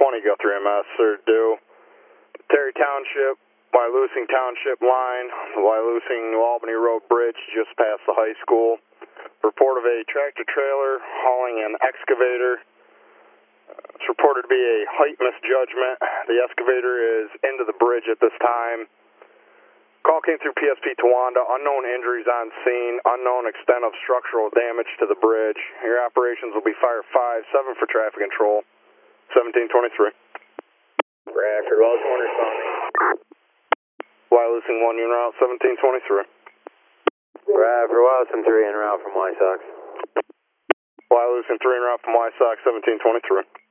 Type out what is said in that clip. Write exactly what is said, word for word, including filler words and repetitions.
twenty, Guthrie M S, sir, due. Terry Township, Wyalusing Township line, Wyalusing New Albany Road Bridge, just past the high school. Report of a tractor trailer hauling an excavator. It's reported to be a height misjudgment. The excavator is into the bridge at this time. Call came through P S P Towanda. Unknown injuries on scene. Unknown extent of structural damage to the bridge. Your operations will be Fire five seven for traffic control. seventeen twenty-three. Bradford, Wellington one responding. Wyalusing one en route, seventeen twenty-three. Bradford, Wellington three en route from White Sox. Wyalusing three en route from White Sox, seventeen twenty-three.